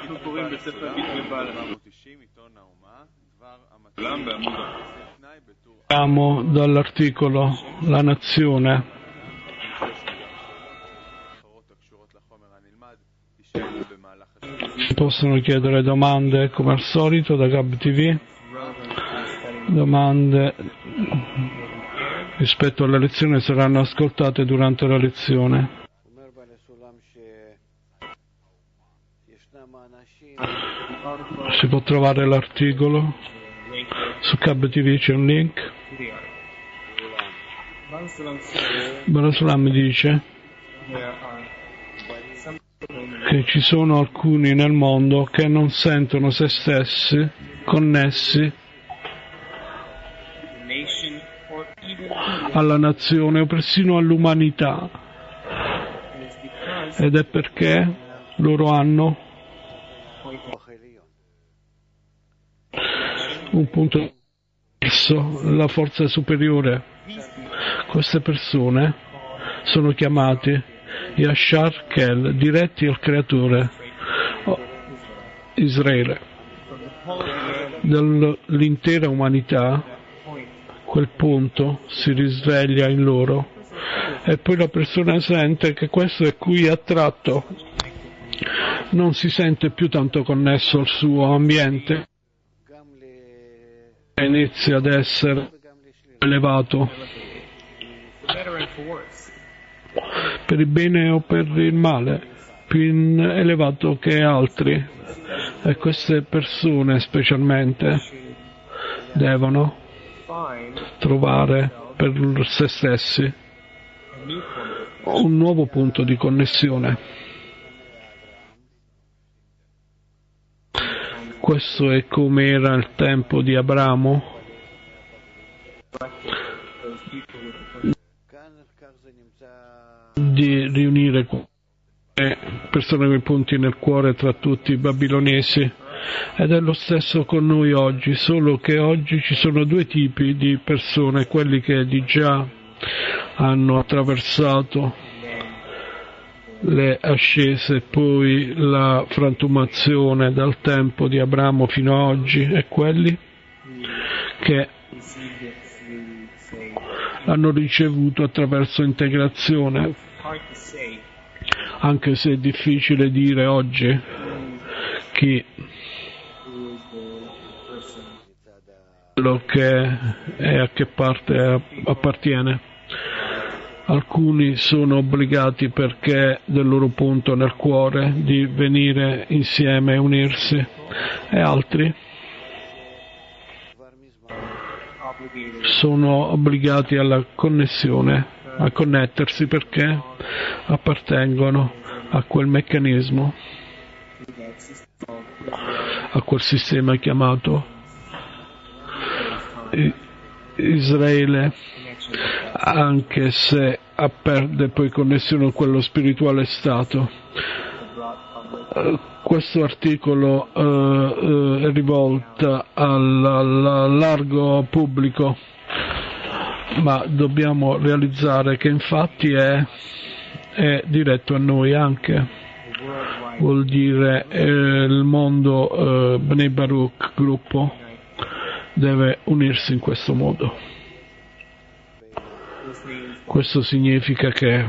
אנחנו קוראים בספר בבעל. Siamo dall'articolo La Nazione. Si possono chiedere domande come al solito da Gab TV, domande rispetto alla lezione saranno ascoltate durante la lezione. Si può trovare l'articolo su Gab TV, c'è un link. Barasulam dice che ci sono alcuni nel mondo che non sentono se stessi connessi alla nazione o persino all'umanità, ed è perché loro hanno un punto verso la forza superiore. Queste persone sono chiamate Yashar Kel, diretti al creatore Israele. Dell'intera umanità quel punto si risveglia in loro e poi la persona sente che questo è cui è attratto, non si sente più tanto connesso al suo ambiente e inizia ad essere elevato per il bene o per il male, più elevato che altri, e queste persone specialmente devono trovare per se stessi un nuovo punto di connessione. Questo è come era il tempo di Abramo. Di riunire persone con i punti nel cuore tra tutti i babilonesi, ed è lo stesso con noi oggi, solo che oggi ci sono due tipi di persone: quelli che di già hanno attraversato le ascese, poi la frantumazione dal tempo di Abramo fino ad oggi, e quelli che l'hanno ricevuto attraverso integrazione, anche se è difficile dire oggi chi quello che è, a che parte appartiene. Alcuni sono obbligati, perché del loro punto nel cuore, di venire insieme e unirsi, e altri sono obbligati alla connessione, a connettersi, perché appartengono a quel meccanismo, a quel sistema chiamato Israele, anche se perde poi connessione con quello spirituale stato. Questo articolo è rivolto al largo pubblico, ma dobbiamo realizzare che infatti è diretto a noi anche. Vuol dire il mondo Bnei Baruch, gruppo, deve unirsi in questo modo. Questo significa che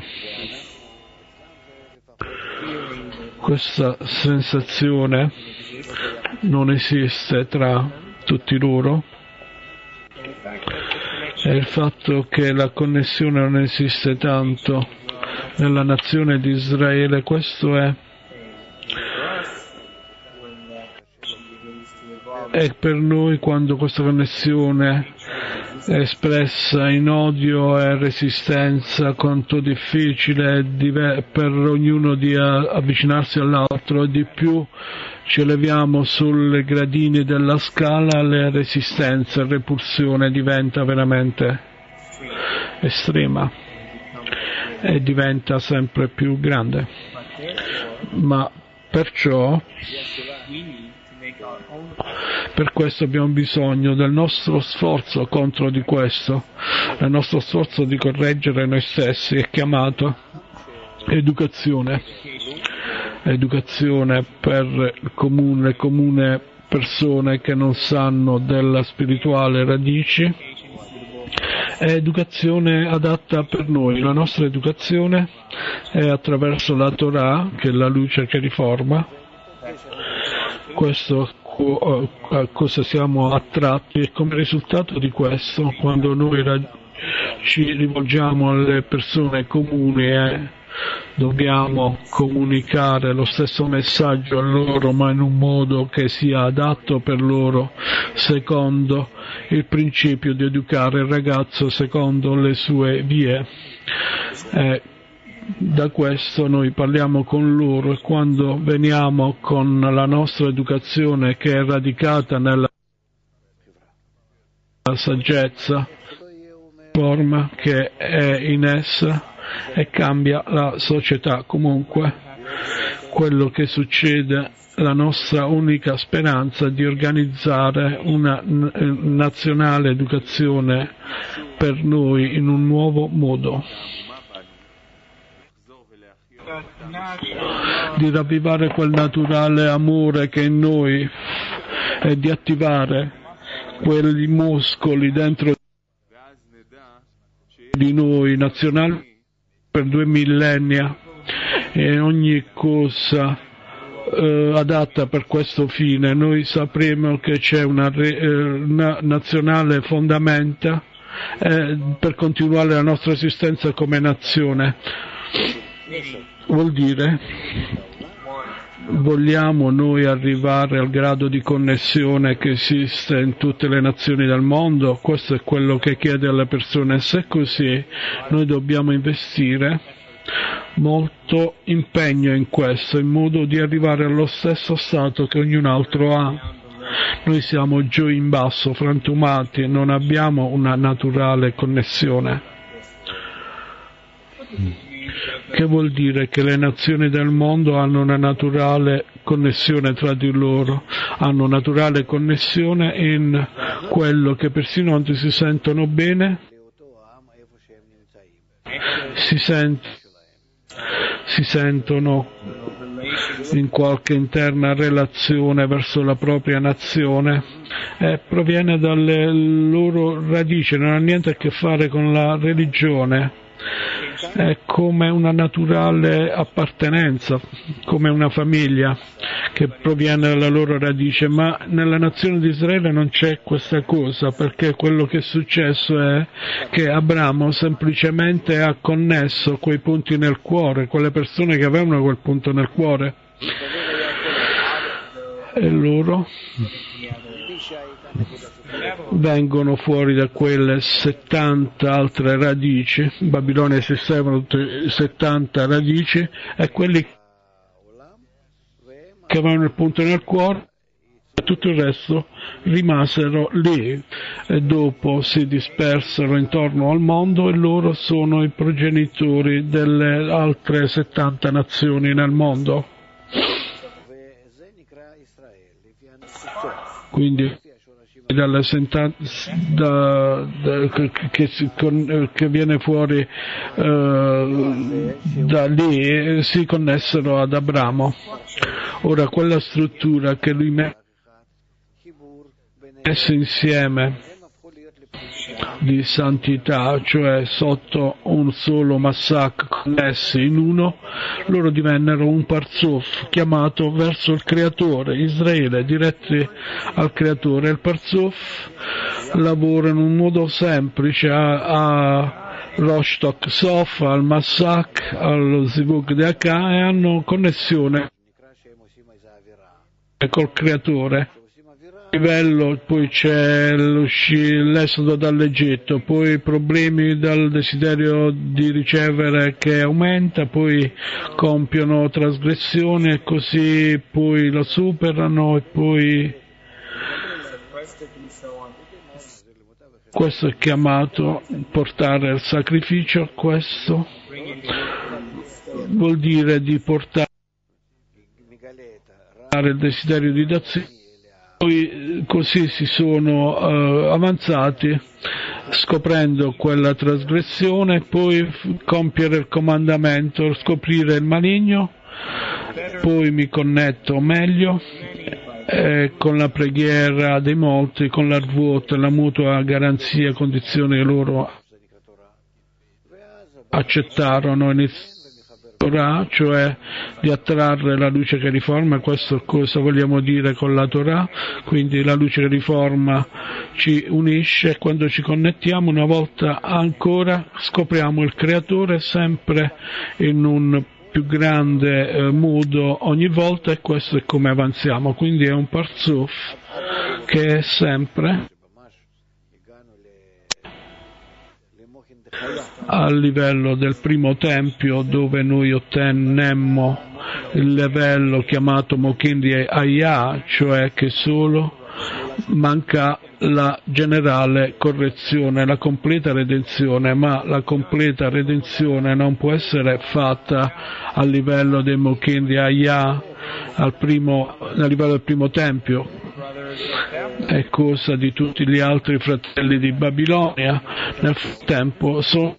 questa sensazione non esiste tra tutti loro, e il fatto che la connessione non esiste tanto nella nazione di Israele, questo è per noi, quando questa connessione è espressa in odio e resistenza, quanto difficile è per ognuno di avvicinarsi all'altro, e di più ci eleviamo sulle gradini della scala, la resistenza e repulsione diventa veramente estrema e diventa sempre più grande. Ma perciò, per questo abbiamo bisogno del nostro sforzo contro di questo, il nostro sforzo di correggere noi stessi è chiamato educazione, educazione per le comune persone che non sanno della spirituale radici, è educazione adatta per noi. La nostra educazione è attraverso la Torah, che è la luce che riforma. Questo a cosa siamo attratti, e come risultato di questo, quando noi ci rivolgiamo alle persone comuni e dobbiamo comunicare lo stesso messaggio a loro, ma in un modo che sia adatto per loro, secondo il principio di educare il ragazzo secondo le sue vie. Da questo noi parliamo con loro, e quando veniamo con la nostra educazione che è radicata nella saggezza, forma che è in essa e cambia la società. Comunque quello che succede, la nostra unica speranza è di organizzare una nazionale educazione per noi in un nuovo modo, di ravvivare quel naturale amore che è in noi e di attivare quei muscoli dentro di noi nazionali per 2 millennia, e ogni cosa adatta per questo fine. Noi sapremo che c'è una nazionale fondamenta per continuare la nostra esistenza come nazione. Vuol dire, vogliamo noi arrivare al grado di connessione che esiste in tutte le nazioni del mondo? Questo è quello che chiede alle persone. Se è così, noi dobbiamo investire molto impegno in questo, in modo di arrivare allo stesso stato che ognuno altro ha. Noi siamo giù in basso, frantumati, non abbiamo una naturale connessione. Che vuol dire? Che le nazioni del mondo hanno una naturale connessione tra di loro, hanno naturale connessione in quello che persino quando si sentono bene, si sentono in qualche interna relazione verso la propria nazione, e proviene dalle loro radici, non ha niente a che fare con la religione. È come una naturale appartenenza, come una famiglia che proviene dalla loro radice, ma nella nazione di Israele non c'è questa cosa, perché quello che è successo è che Abramo semplicemente ha connesso quei punti nel cuore, quelle persone che avevano quel punto nel cuore, e loro vengono fuori da quelle 70 altre radici. In Babilonia esistevano 70 radici, e quelli che avevano il punto nel cuore e tutto il resto rimasero lì, e dopo si dispersero intorno al mondo, e loro sono i progenitori delle altre 70 nazioni nel mondo. Quindi che viene fuori da lì si connessero ad Abramo. Ora quella struttura che lui messe insieme di santità, cioè sotto un solo Massak connessi in uno, loro divennero un Parzuf chiamato verso il Creatore, Israele, diretti al Creatore. Il Parzuf lavora in un modo semplice a Roshtok Sof, al Massak, allo Zivug de Akka, e hanno connessione col Creatore. Livello, poi c'è l'esodo dall'Egitto, poi problemi dal desiderio di ricevere che aumenta, poi compiono trasgressioni e così poi lo superano, e poi questo è chiamato portare il sacrificio. Questo vuol dire di portare il desiderio di dazione. Poi così si sono avanzati, scoprendo quella trasgressione, poi compiere il comandamento, scoprire il maligno, poi mi connetto meglio con la preghiera dei molti, con l'Arvut, la mutua garanzia, condizione che loro accettarono Torah, cioè di attrarre la luce che riforma. Questo cosa vogliamo dire con la Torah, quindi la luce che riforma ci unisce, e quando ci connettiamo una volta ancora scopriamo il Creatore sempre in un più grande modo ogni volta, e questo è come avanziamo. Quindi è un parzuf che è sempre a livello del primo tempio, dove noi ottenemmo il livello chiamato Mokin di Ayah, cioè che solo manca la generale correzione, la completa redenzione, ma la completa redenzione non può essere fatta a livello dei Mokin di Ayah, a livello del primo tempio, è cosa di tutti gli altri fratelli di Babilonia. Nel frattempo sono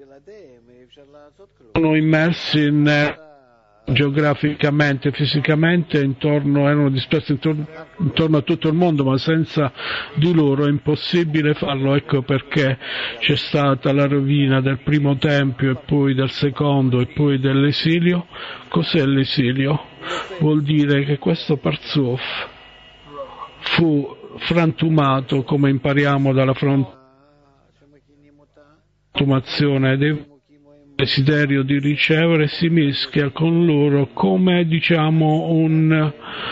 immersi geograficamente, fisicamente, erano dispersi intorno a tutto il mondo, ma senza di loro è impossibile farlo. Ecco perché c'è stata la rovina del primo tempio, e poi del secondo, e poi dell'esilio. Cos'è l'esilio? Vuol dire che questo Parzuf fu frantumato, come impariamo dalla frantumazione dei desiderio di ricevere, si mischia con loro come, diciamo, un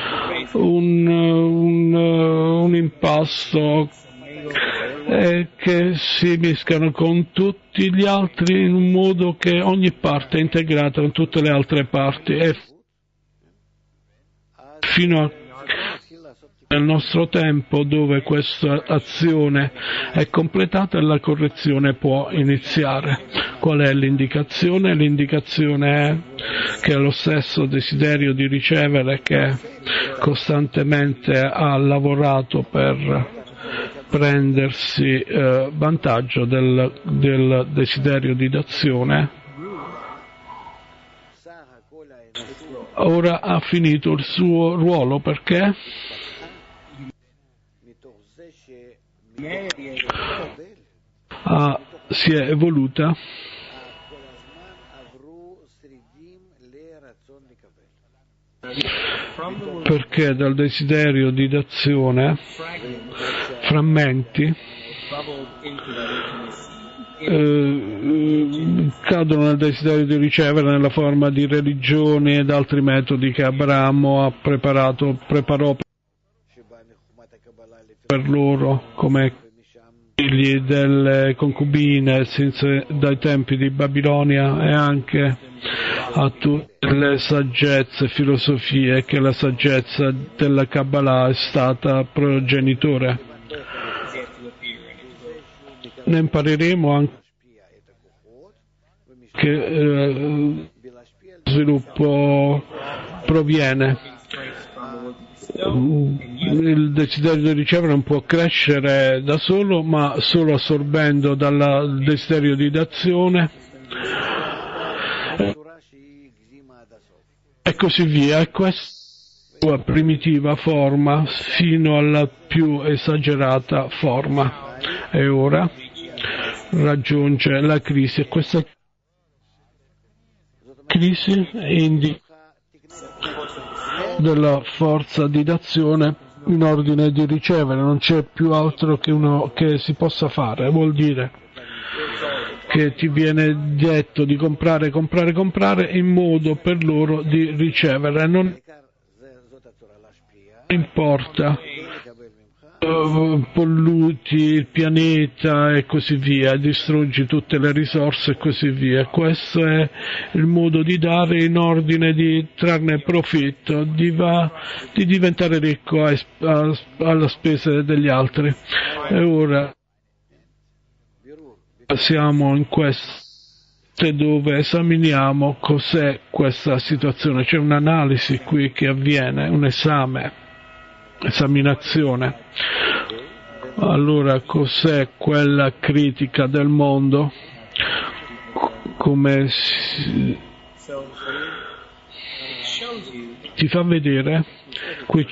impasto che si mischiano con tutti gli altri in un modo che ogni parte è integrata con tutte le altre parti, e fino a nel nostro tempo, dove questa azione è completata, la correzione può iniziare. Qual è l'indicazione? L'indicazione è che lo stesso desiderio di ricevere, che costantemente ha lavorato per prendersi vantaggio del desiderio di d'azione, ora ha finito il suo ruolo. Perché? Si è evoluta perché dal desiderio di d'azione frammenti cadono nel desiderio di ricevere nella forma di religioni ed altri metodi che Abramo preparò per loro, come figli delle concubine dai tempi di Babilonia, e anche a tutte le saggezze, filosofie, che la saggezza della Kabbalah è stata progenitore. Ne impareremo anche che sviluppo proviene. Il desiderio di ricevere non può crescere da solo, ma solo assorbendo dal desiderio di d'azione, e così via. E questa sua primitiva forma fino alla più esagerata forma, e ora raggiunge la crisi, e questa crisi indica della forza di d'azione in ordine di ricevere. Non c'è più altro che si possa fare. Vuol dire che ti viene detto di comprare in modo per loro di ricevere. Non importa, polluti il pianeta e così via, distruggi tutte le risorse e così via. Questo è il modo di dare in ordine di trarne profitto, di diventare ricco alla spesa degli altri. E ora siamo in questo dove esaminiamo cos'è questa situazione. C'è un'analisi qui che avviene, un esaminazione. Allora, cos'è quella critica del mondo? ti fa vedere, qui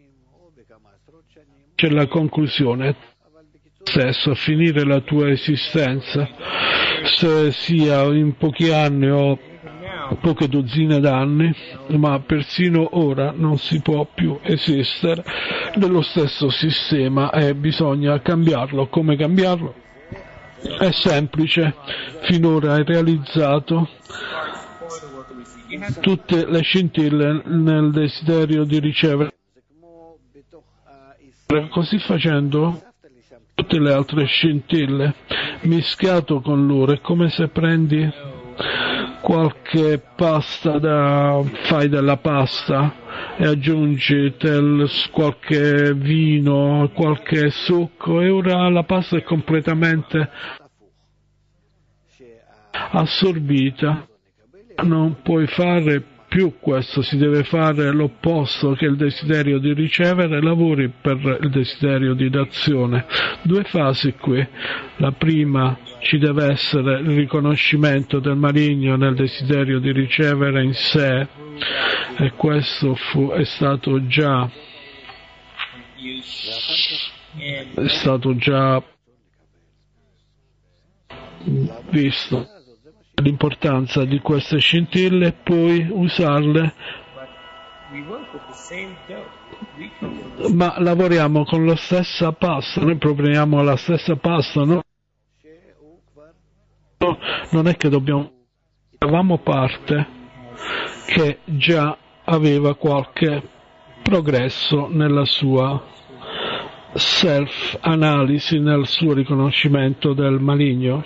c'è la conclusione, stesso a finire la tua esistenza, se sia in pochi anni o poche dozzine d'anni, ma persino ora non si può più esistere nello stesso sistema e bisogna cambiarlo. Come cambiarlo? È semplice, finora hai realizzato tutte le scintille nel desiderio di ricevere, così facendo tutte le altre scintille mischiato con loro è come se prendi qualche pasta fai della pasta e aggiungi qualche vino, qualche succo e ora la pasta è completamente assorbita. Non puoi fare più questo, si deve fare l'opposto, che è il desiderio di ricevere, lavori per il desiderio di dazione. Due fasi qui. La prima, ci deve essere il riconoscimento del maligno nel desiderio di ricevere in sé, e questo è stato già visto, l'importanza di queste scintille e poi usarle, ma lavoriamo con la stessa pasta, noi proponiamo la stessa pasta, no? Non è che eravamo parte che già aveva qualche progresso nella sua self-analisi, nel suo riconoscimento del maligno.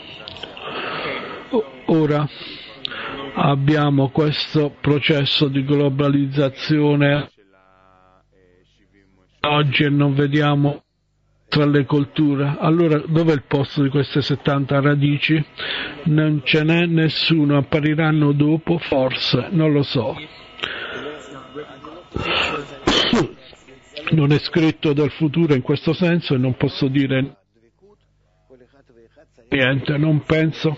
Ora abbiamo questo processo di globalizzazione oggi e non vediamo tra le culture. Allora dov'è il posto di queste 70 radici? Non ce n'è nessuno, appariranno dopo, forse, non lo so. Non è scritto del futuro in questo senso e non posso dire niente, non penso.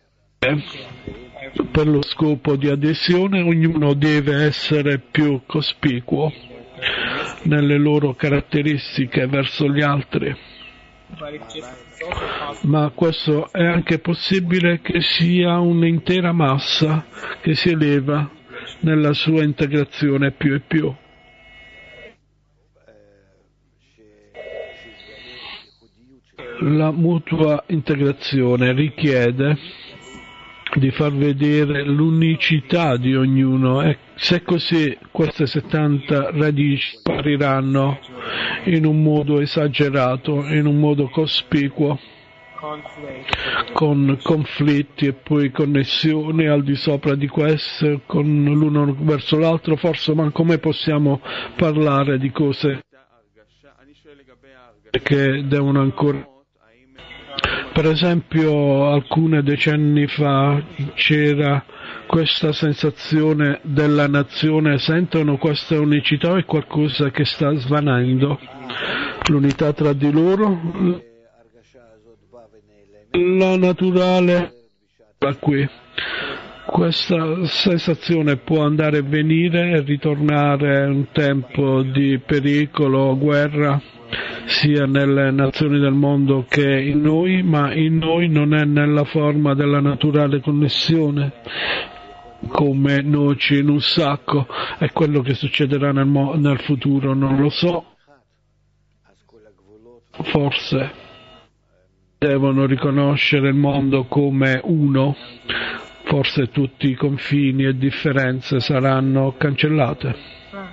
Per lo scopo di adesione ognuno deve essere più cospicuo nelle loro caratteristiche verso gli altri, ma questo è anche possibile che sia un'intera massa che si eleva nella sua integrazione più e più. La mutua integrazione richiede di far vedere l'unicità di ognuno, e se così queste 70 radici appariranno in un modo esagerato, in un modo cospicuo, con conflitti e poi connessioni al di sopra di queste, con l'uno verso l'altro, forse, ma come possiamo parlare di cose che devono ancora. Per esempio, alcuni decenni fa c'era questa sensazione della nazione, sentono questa unicità o è qualcosa che sta svanendo? L'unità tra di loro? La naturale da qui. Questa sensazione può andare e venire e ritornare un tempo di pericolo, guerra, sia nelle nazioni del mondo che in noi, ma in noi non è nella forma della naturale connessione, come noci in un sacco. È quello che succederà nel futuro, non lo so. Forse devono riconoscere il mondo come uno, forse tutti i confini e differenze saranno cancellate.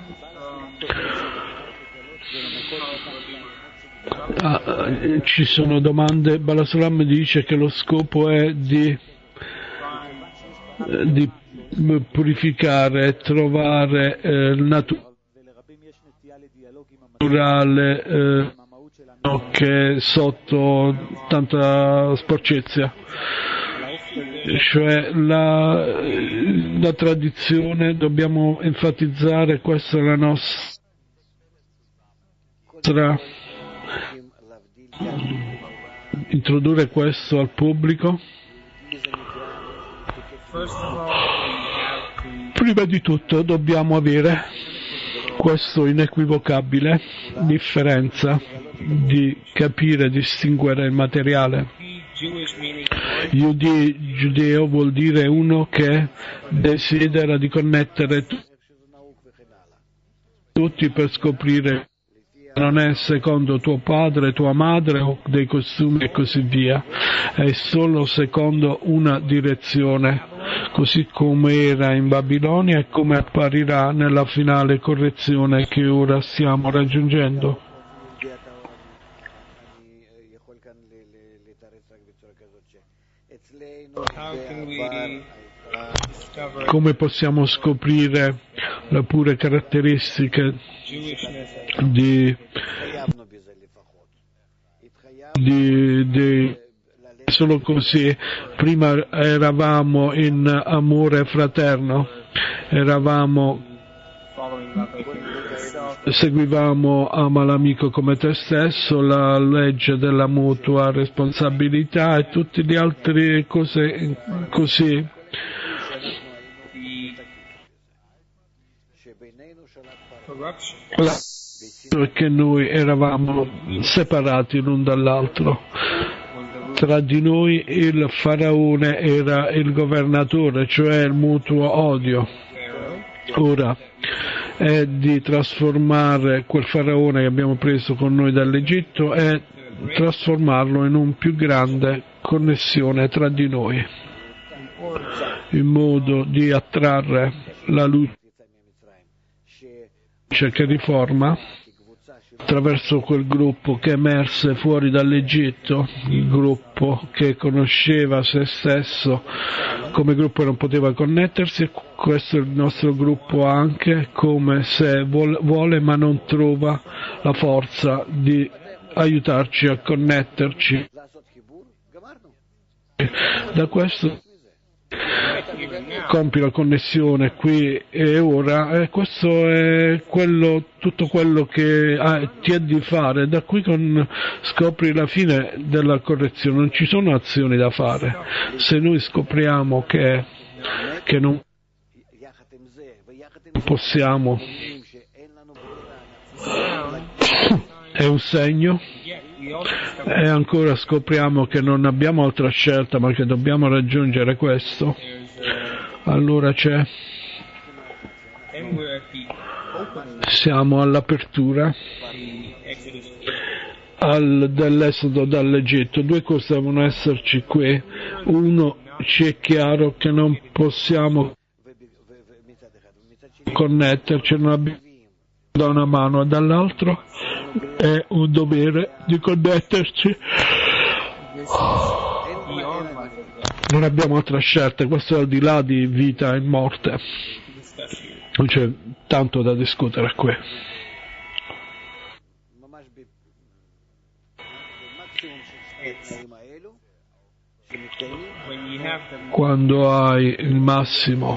Ci sono domande. Balasulam dice che lo scopo è di purificare, trovare naturale che è sotto tanta sporcizia, cioè la tradizione, dobbiamo enfatizzare, questa è la nostra, introdurre questo al pubblico. Prima di tutto dobbiamo avere questo inequivocabile differenza di capire e distinguere il materiale. Giudeo vuol dire uno che desidera di connettere tutti per scoprire non è secondo tuo padre, tua madre o dei costumi e così via, è solo secondo una direzione, così come era in Babilonia e come apparirà nella finale correzione che ora stiamo raggiungendo. Come possiamo scoprire le pure caratteristiche di solo così? Prima eravamo in amore fraterno, seguivamo ama l'amico come te stesso, la legge della mutua responsabilità e tutte le altre cose così. Perché noi eravamo separati l'un dall'altro. Tra di noi il faraone era il governatore, cioè il mutuo odio. Ora è di trasformare quel faraone che abbiamo preso con noi dall'Egitto e trasformarlo in un più grande connessione tra di noi, in modo di attrarre la luce che riforma attraverso quel gruppo che emerse fuori dall'Egitto, il gruppo che conosceva se stesso come gruppo non poteva connettersi. Questo è il nostro gruppo anche, come se vuole ma non trova la forza di aiutarci a connetterci. Da questo compi la connessione qui e ora, e questo è tutto quello che ti è di fare. Da qui scopri la fine della correzione, non ci sono azioni da fare. Se noi scopriamo che non possiamo, è un segno, e ancora scopriamo che non abbiamo altra scelta ma che dobbiamo raggiungere questo, allora siamo all'apertura dell'esodo dall'Egitto. Due cose devono esserci qui: uno, ci è chiaro che non possiamo connetterci, non abbiamo da una mano, e dall'altro è un dovere di connetterci. Non abbiamo altra scelta, questo è al di là di vita e morte, non c'è tanto da discutere qui. Quando hai il massimo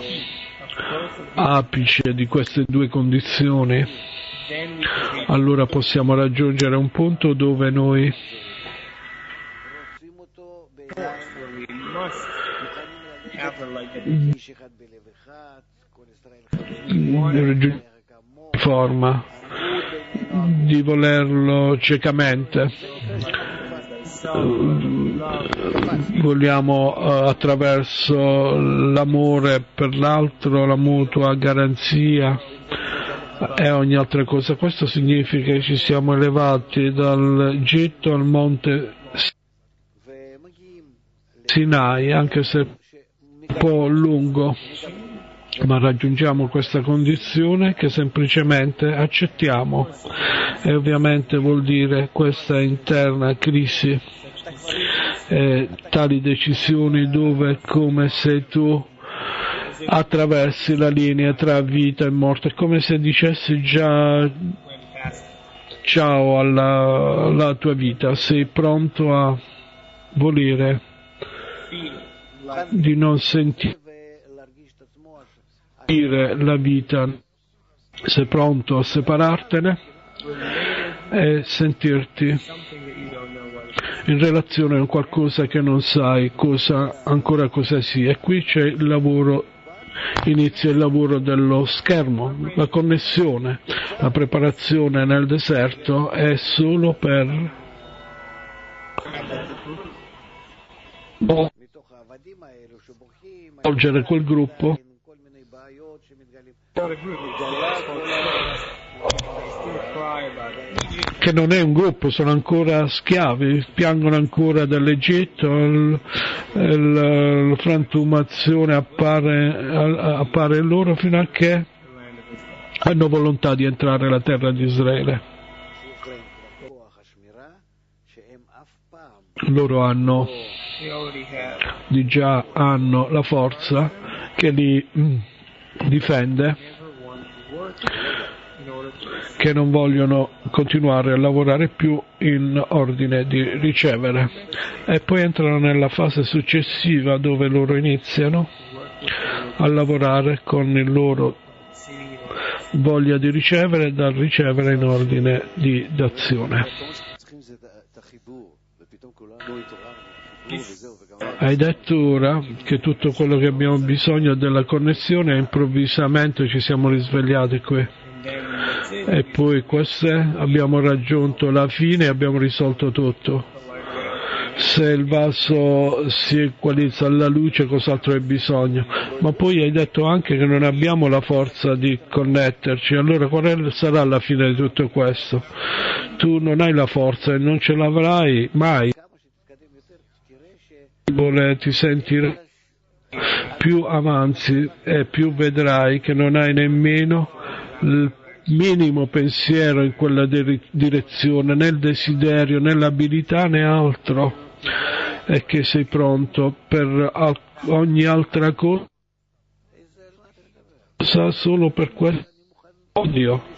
apice di queste due condizioni, allora possiamo raggiungere un punto dove noi forma di volerlo ciecamente, vogliamo attraverso l'amore per l'altro, la mutua garanzia e ogni altra cosa. Questo significa che ci siamo elevati dall'Egitto al monte Sinai, anche se un po' lungo, ma raggiungiamo questa condizione che semplicemente accettiamo, e ovviamente vuol dire questa interna crisi, tali decisioni dove è come se tu attraversi la linea tra vita e morte, è come se dicessi già ciao alla tua vita, sei pronto a volere di non sentire la vita, sei pronto a separartene e sentirti in relazione a qualcosa che non sai cosa sia, e qui c'è il lavoro inizia il lavoro dello schermo, la connessione, la preparazione nel deserto è solo per svolgere quel gruppo che non è un gruppo, sono ancora schiavi, piangono ancora dall'Egitto, la frantumazione appare loro fino a che hanno volontà di entrare nella terra di Israele. Loro hanno la forza che li difende, che non vogliono continuare a lavorare più in ordine di ricevere, e poi entrano nella fase successiva dove loro iniziano a lavorare con il loro voglia di ricevere, dal ricevere in ordine di d'azione. Hai detto ora che tutto quello che abbiamo bisogno è della connessione e improvvisamente ci siamo risvegliati qui. E poi abbiamo raggiunto la fine e abbiamo risolto tutto. Se il vaso si equalizza alla luce, cos'altro hai bisogno? Ma poi hai detto anche che non abbiamo la forza di connetterci, allora qual sarà la fine di tutto questo? Tu non hai la forza e non ce l'avrai mai. Ti sentirai più avanzi e più vedrai che non hai nemmeno il minimo pensiero in quella direzione, né il desiderio, né l'abilità, né altro, e che sei pronto per ogni altra cosa solo per questo odio.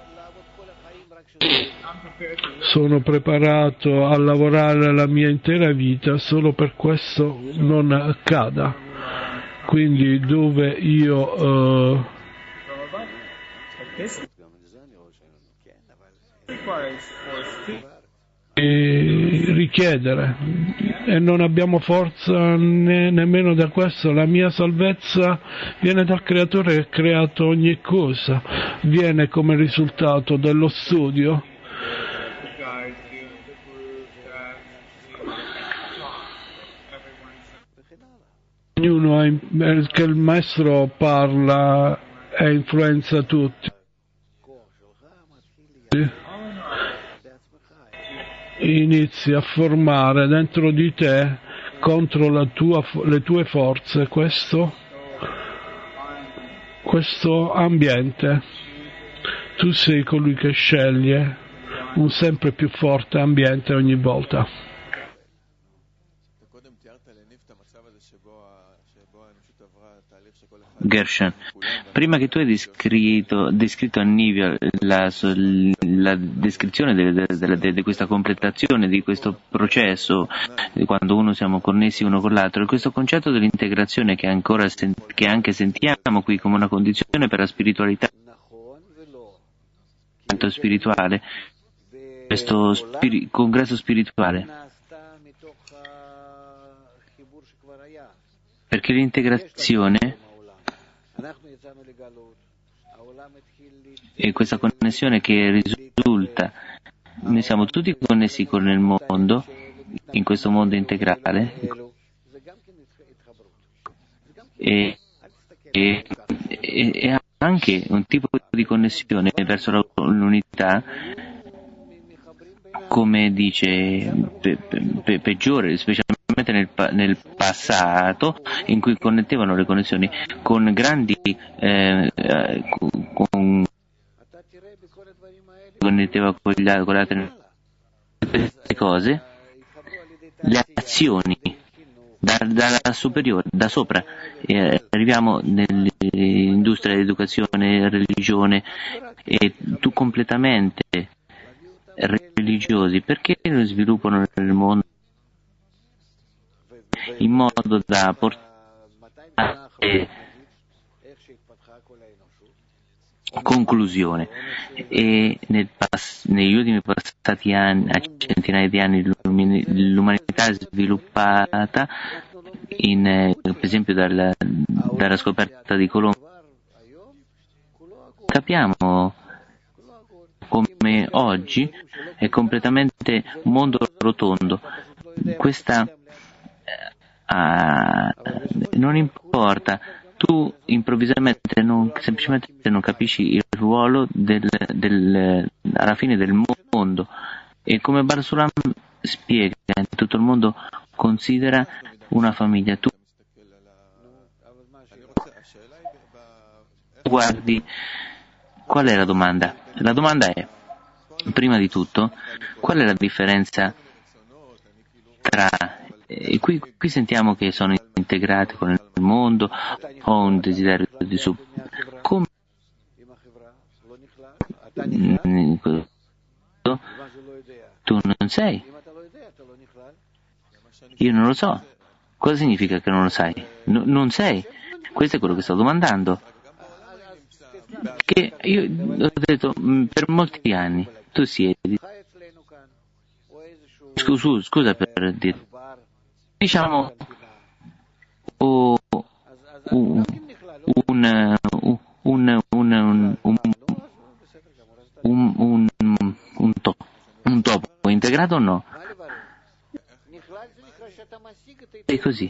Sono preparato a lavorare la mia intera vita solo per questo non accada. Quindi dove io richiedere e non abbiamo forza nemmeno da questo. La mia salvezza viene dal Creatore che ha creato ogni cosa, viene come risultato dello studio. Ognuno che il maestro parla e influenza tutti. Inizi a formare dentro di te contro le tue forze questo ambiente. Tu sei colui che sceglie un sempre più forte ambiente ogni volta. Gershon, prima che tu hai descritto a Nivia la descrizione di questa completazione, di questo processo, quando uno siamo connessi uno con l'altro, e questo concetto dell'integrazione che anche sentiamo qui come una condizione per la spiritualità, spirituale, questo congresso spirituale, perché l'integrazione e questa connessione che risulta, noi siamo tutti connessi con il mondo, in questo mondo integrale, e anche un tipo di connessione verso l'unità, come dice, peggiore, specialmente nel passato, in cui connettevano le connessioni con grandi connetteva con le altre cose, le azioni dalla superiore, da sopra, arriviamo nell'industria dell'educazione, religione, e tu completamente religiosi, perché non sviluppano nel mondo in modo da portare conclusione? E negli ultimi passati anni, a centinaia di anni, l'umanità è sviluppata per esempio dalla scoperta di Colombo, capiamo come oggi è completamente mondo rotondo. Questa non importa, tu improvvisamente semplicemente non capisci il ruolo alla fine del mondo, e come Barsulam spiega, tutto il mondo considera una famiglia. Tu guardi, qual è la domanda? La domanda è, prima di tutto, qual è la differenza tra qui sentiamo che sono integrati con il mondo, ho un desiderio di come tu non sei, io non lo so. Cosa significa che non lo sai? Non sei. Questo è quello che sto domandando. Che io ho detto per molti anni, tu siedi. Scusa per dire. Diciamo un topo integrato o no? È così.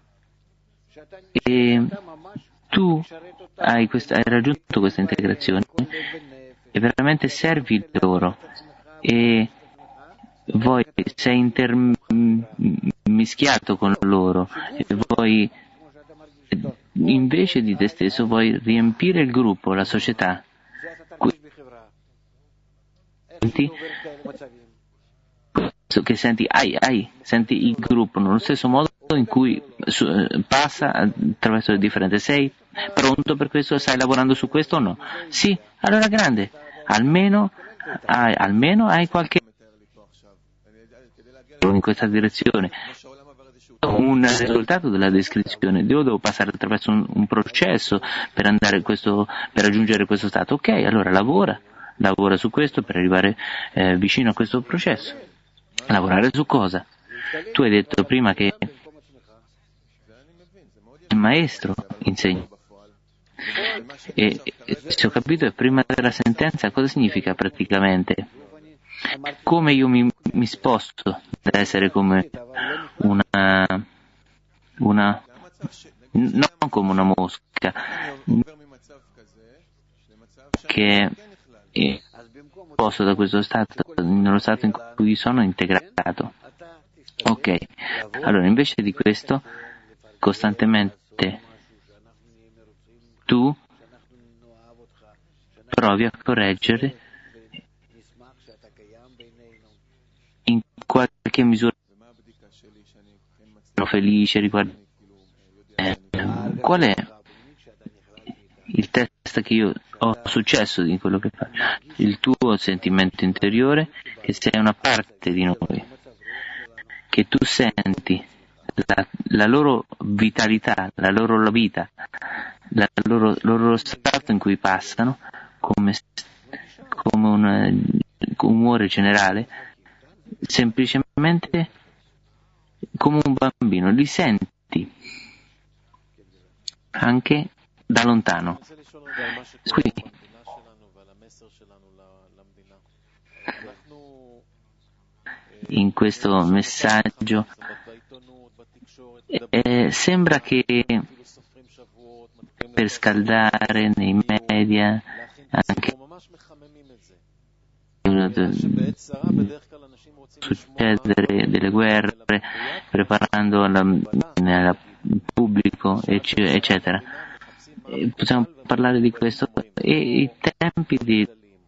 E tu hai raggiunto questa integrazione e veramente servi loro, e sei mischiato con loro, e vuoi, invece di te stesso, vuoi riempire il gruppo, la società. Che senti senti il gruppo nello stesso modo in cui passa attraverso le differenze. Sei pronto per questo? Stai lavorando su questo o no? Sì, allora grande, almeno hai qualche in questa direzione, un risultato della descrizione. Io devo passare attraverso un processo per raggiungere questo stato. Ok, allora lavora su questo per arrivare vicino a questo processo. Lavorare su cosa? Tu hai detto prima che il maestro insegna, e se ho capito prima della sentenza, cosa significa praticamente? Come io mi sposto da essere come non come una mosca che è sposto da questo stato nello stato in cui sono integrato. Ok, allora invece di questo costantemente tu provi a correggere in qualche misura. Sono felice riguardo qual è il test che io ho successo in quello che faccio, il tuo sentimento interiore, che sei una parte di noi, che tu senti la loro vitalità, la loro vita, loro stato in cui passano come un umore generale, semplicemente come un bambino, li senti anche da lontano. Quindi in questo messaggio sembra che per scaldare nei media anche succedere delle guerre, preparando al pubblico, eccetera. Possiamo parlare di questo, e i tempi di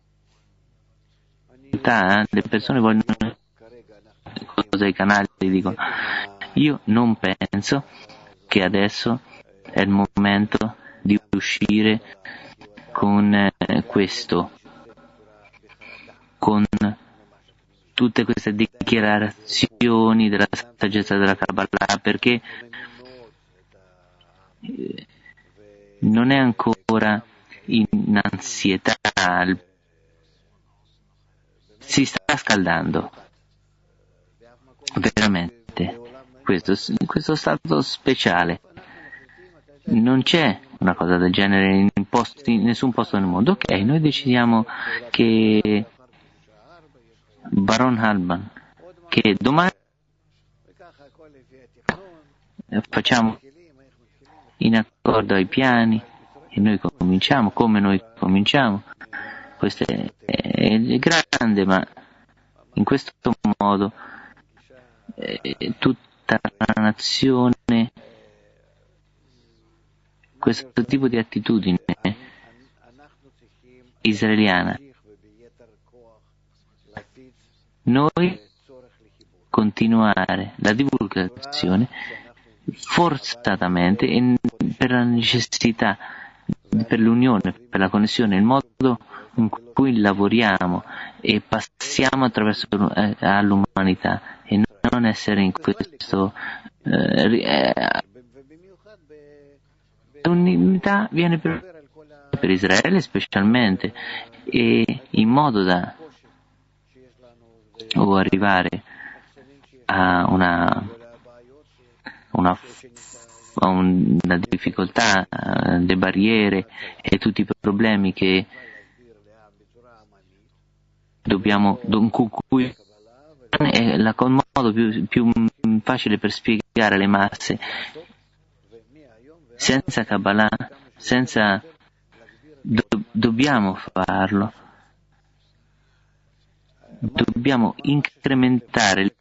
le persone vogliono cosa, i canali dicono. Io non penso che adesso è il momento di uscire con questo, con tutte queste dichiarazioni della saggezza della Kabbalah, perché non è ancora in ansietà, si sta scaldando veramente questo stato speciale, Non c'è una cosa del genere in nessun posto nel mondo. Ok, noi decidiamo che Baron Alban, che domani facciamo in accordo ai piani e noi cominciamo, come noi cominciamo. Questo è grande, ma in questo modo tutta la nazione, questo tipo di attitudine israeliana, noi continuare la divulgazione forzatamente e per la necessità, per l'unione, per la connessione, il modo in cui lavoriamo e passiamo attraverso all'umanità e non essere in questo l'unità viene per Israele specialmente, e in modo da arrivare a una difficoltà, le barriere e tutti i problemi che cui è il modo più facile per spiegare alle masse. Senza Kabbalah, dobbiamo farlo, dobbiamo incrementare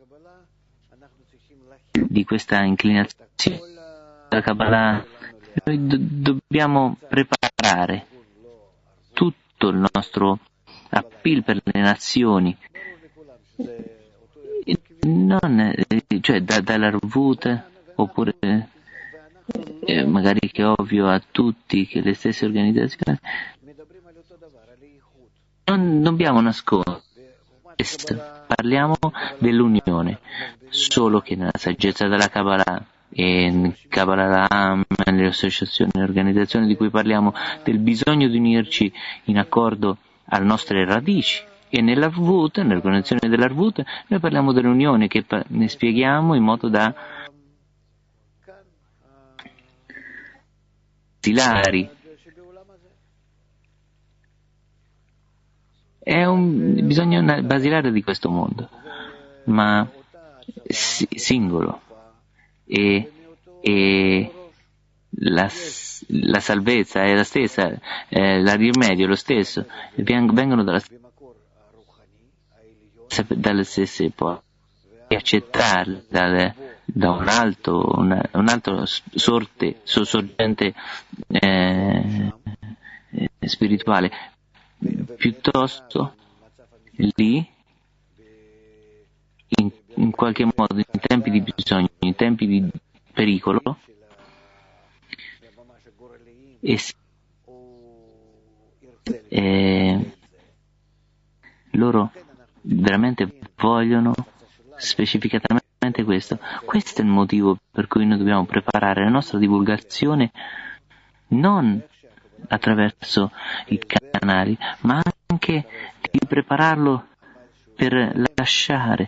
di questa inclinazione della Kabbalah. Noi dobbiamo preparare tutto il nostro appeal per le nazioni, non, cioè dall'Arvut, oppure magari che è ovvio a tutti che le stesse organizzazioni, non dobbiamo nascondere, parliamo dell'unione, solo che nella saggezza della Kabbalah e in Kabbalah, nelle associazioni e organizzazioni di cui parliamo, del bisogno di unirci in accordo alle nostre radici, e nell'Arvut, nell'organizzazione dell'Arvut, noi parliamo dell'unione, che ne spieghiamo in modo da basilari. È un bisogno basilare di questo mondo, ma singolo, e la salvezza è la stessa, il rimedio è lo stesso, vengono dalle stesse porte, e accettarle da un altro sorgente spirituale, piuttosto lì in qualche modo, in tempi di bisogno, in tempi di pericolo, loro veramente vogliono specificatamente questo. Questo è il motivo per cui noi dobbiamo preparare la nostra divulgazione non attraverso i canali, ma anche di prepararlo per lasciare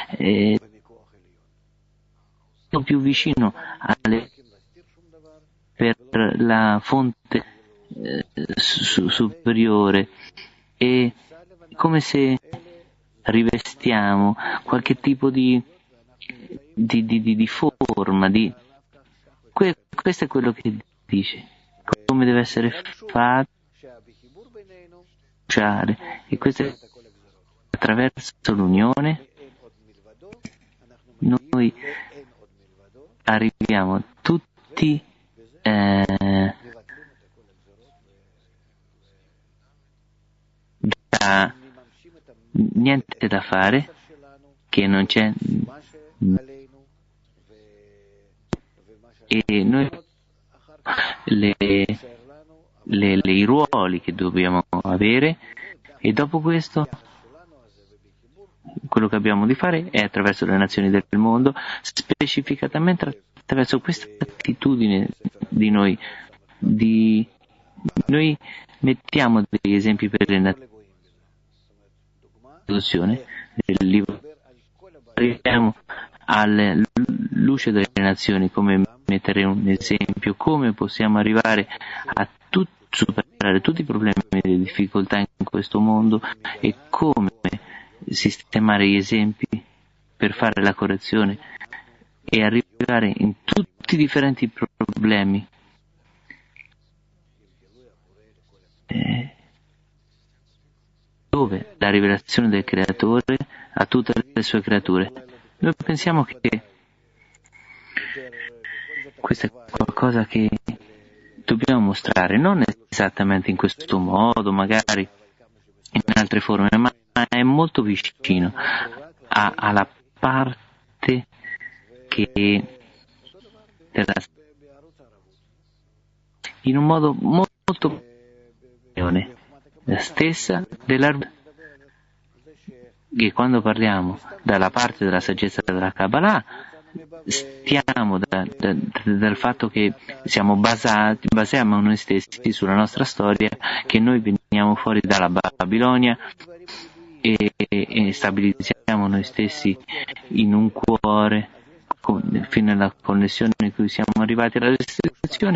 più vicino per la fonte superiore, e come se rivestiamo qualche tipo di forma, questo è quello che dice, come deve essere fatto, e questo è attraverso l'unione noi arriviamo tutti da niente da fare, che non c'è, e noi i ruoli che dobbiamo avere, e dopo questo quello che abbiamo di fare è attraverso le nazioni del mondo, specificatamente attraverso questa attitudine di noi. Noi mettiamo degli esempi per le nazioni del libro, arriviamo al luce delle nazioni, come mettere un esempio, come possiamo arrivare a superare tutti i problemi e le difficoltà in questo mondo e come sistemare gli esempi per fare la correzione e arrivare in tutti i differenti problemi. Dove la rivelazione del creatore a tutte le sue creature. Noi pensiamo che questo è qualcosa che dobbiamo mostrare, non esattamente in questo modo, magari in altre forme, ma è molto vicino alla parte che in un modo molto la stessa che quando parliamo dalla parte della saggezza della Kabbalah stiamo dal fatto che basiamo noi stessi sulla nostra storia, che noi veniamo fuori dalla Babilonia e stabilizziamo noi stessi in un cuore fino alla connessione in cui siamo arrivati alla restrizione.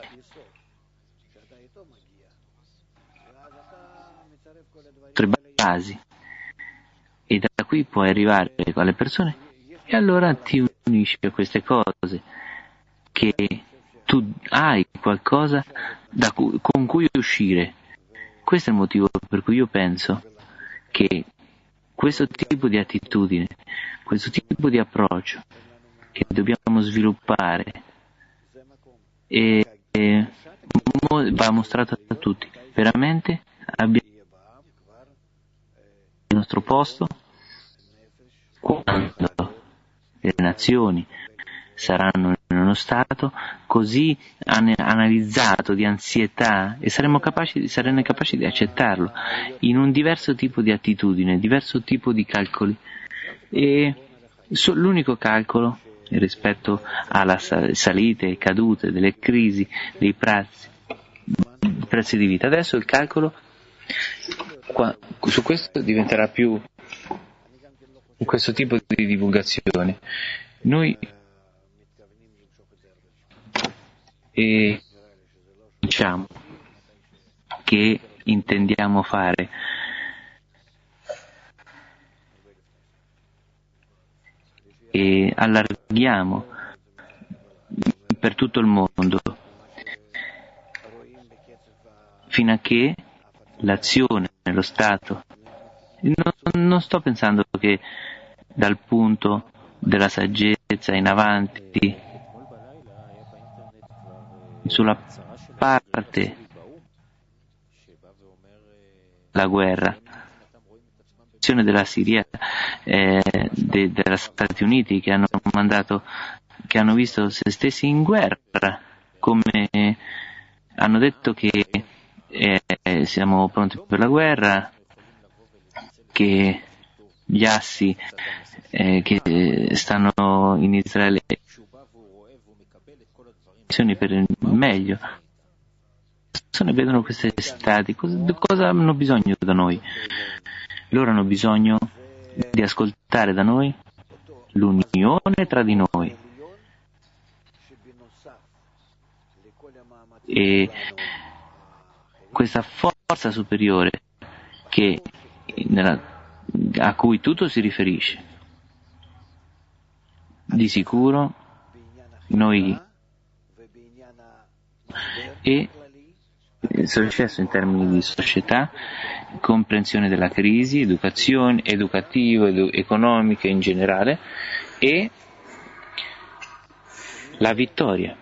Tre basi, e da qui puoi arrivare alle persone e allora ti unisci a queste cose, che tu hai qualcosa con cui uscire. Questo è il motivo per cui io penso che questo tipo di attitudine, questo tipo di approccio che dobbiamo sviluppare va mostrato a tutti. Veramente abbiamo il nostro posto quando le nazioni saranno in uno stato così analizzato di ansietà e saremo capaci di accettarlo in un diverso tipo di attitudine, diverso tipo di calcoli. E l'unico calcolo rispetto alla salite e cadute delle crisi dei prezzi di vita. Adesso il calcolo su questo diventerà più questo tipo di divulgazione. Noi diciamo che intendiamo fare e allarghiamo per tutto il mondo fino a che l'azione nello Stato, non sto pensando che dal punto della saggezza in avanti, sulla parte la guerra, l'azione della Siria, degli Stati Uniti che hanno visto se stessi in guerra, come hanno detto che siamo pronti per la guerra, che gli assi che stanno in Israele per il meglio. Le persone vedono questi stati, cosa hanno bisogno da noi? Loro hanno bisogno di ascoltare da noi l'unione tra di noi e questa forza superiore a cui tutto si riferisce. Di sicuro noi e il successo in termini di società, comprensione della crisi, educazione, economica in generale e la vittoria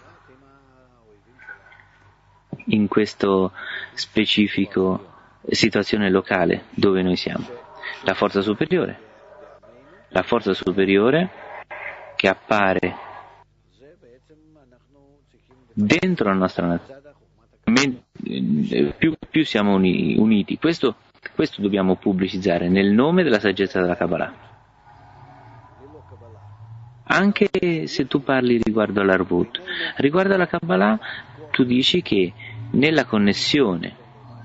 in questo specifico situazione locale dove noi siamo. La forza superiore che appare dentro la nostra nazione. Più siamo uniti, questo dobbiamo pubblicizzare nel nome della saggezza della Kabbalah. Anche se tu parli riguardo all'Arvut, riguardo alla Kabbalah, tu dici che nella connessione,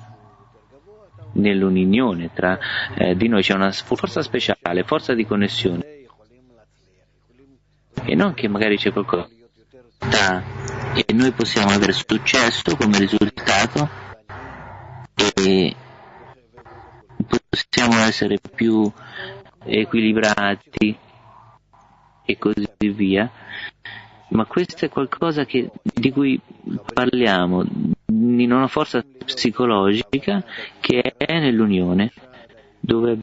nell'unione tra di noi c'è una forza speciale, forza di connessione, e non che magari c'è qualcosa e noi possiamo avere successo come risultato e possiamo essere più equilibrati e così via, ma questo è qualcosa di cui parliamo in una forza psicologica che è nell'unione, dove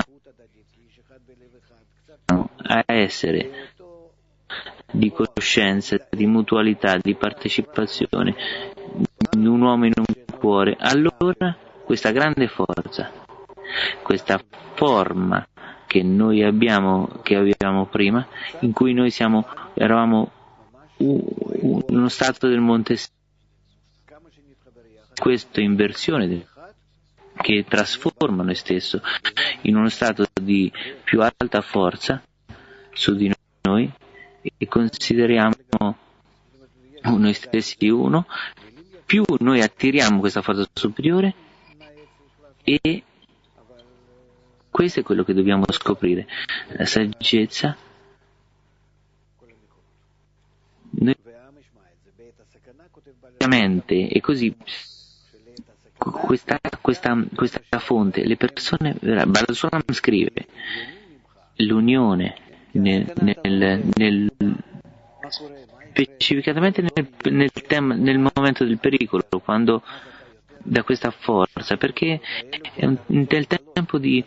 abbiamo a essere di coscienza, di mutualità, di partecipazione, in un uomo in un cuore. Allora questa grande forza, questa forma che noi abbiamo, che avevamo prima, in cui noi eravamo uno stato del Monte, questa inversione che trasforma noi stesso in uno stato di più alta forza su di noi e consideriamo noi stessi uno, più noi attiriamo questa forza superiore e questo è quello che dobbiamo scoprire, la saggezza. Noi e così questa fonte, le persone, Baal Sulam scrive l'unione specificatamente nel momento del pericolo, quando da questa forza, perché è del tempo di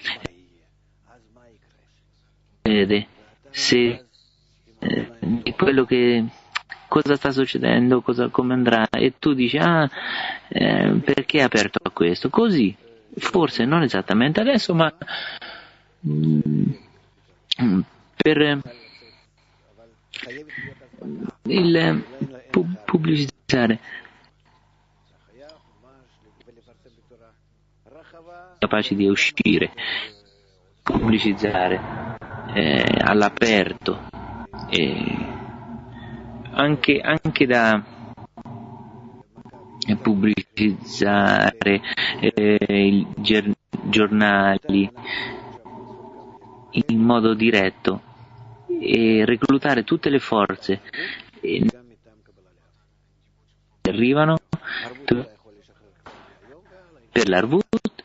se quello che cosa sta succedendo, come andrà, e tu dici perché è aperto a questo? Così, forse non esattamente adesso, ma per il pubblicizzare, capaci di uscire, pubblicizzare all'aperto, anche da pubblicizzare i giornali in modo diretto e reclutare tutte le forze che arrivano per l'Arvut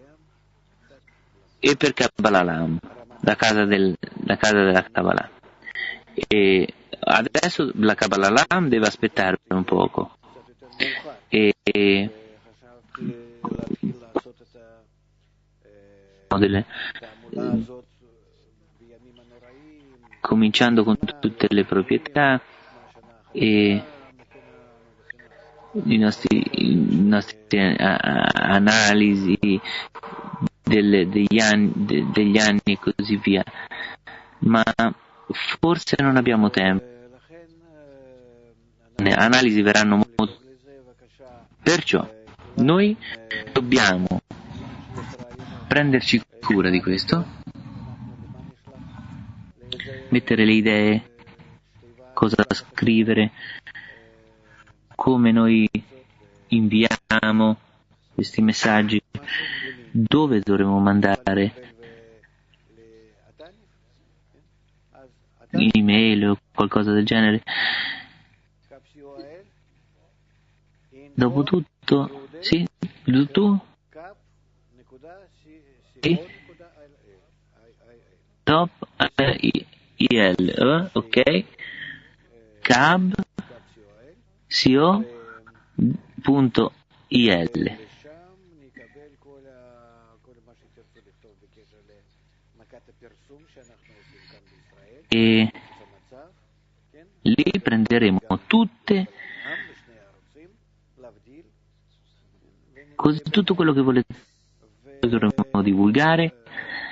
e per Kabbalah, la casa della Kabbalah. E adesso la Kabbalah deve aspettare un poco e cominciando con tutte le proprietà e i nostri analisi degli anni e così via, ma forse non abbiamo tempo. Le analisi verranno molto. Perciò noi dobbiamo prenderci cura di questo, mettere le idee, cosa scrivere, come noi inviamo questi messaggi, dove dovremo mandare, email o qualcosa del genere. Dopotutto, sì, tu? Sì? Top IL, ok? Cab co.il e lì prenderemo tutto quello che volete, dovremo divulgare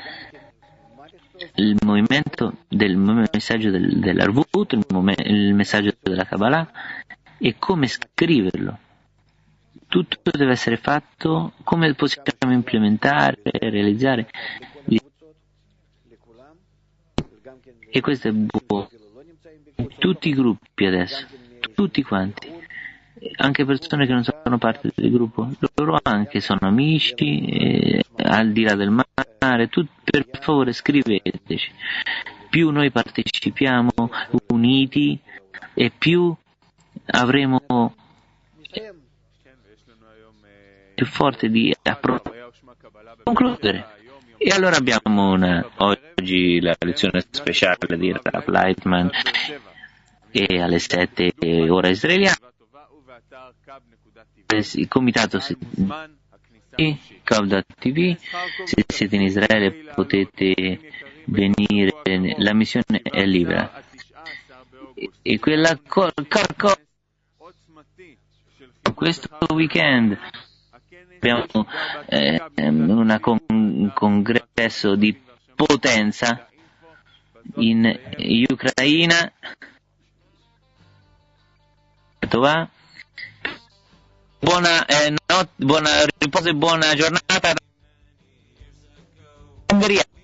il messaggio dell'Arvut, il messaggio della Kabbalah e come scriverlo. Tutto deve essere fatto, come possiamo implementare, realizzare. E questo è buono. Tutti i gruppi adesso, tutti quanti, anche persone che non sono parte del gruppo, loro anche sono amici, al di là del mare, per favore scriveteci. Più noi partecipiamo, uniti e più avremo più forte di concludere. E allora abbiamo oggi la lezione speciale di Rav Lightman e alle 7 ora israeliana. Il comitato Kav.tv, se siete in Israele potete venire, la missione è libera. E quella questo weekend abbiamo un congresso di potenza in Ucraina. Buona riposo e buona giornata. Ungheria.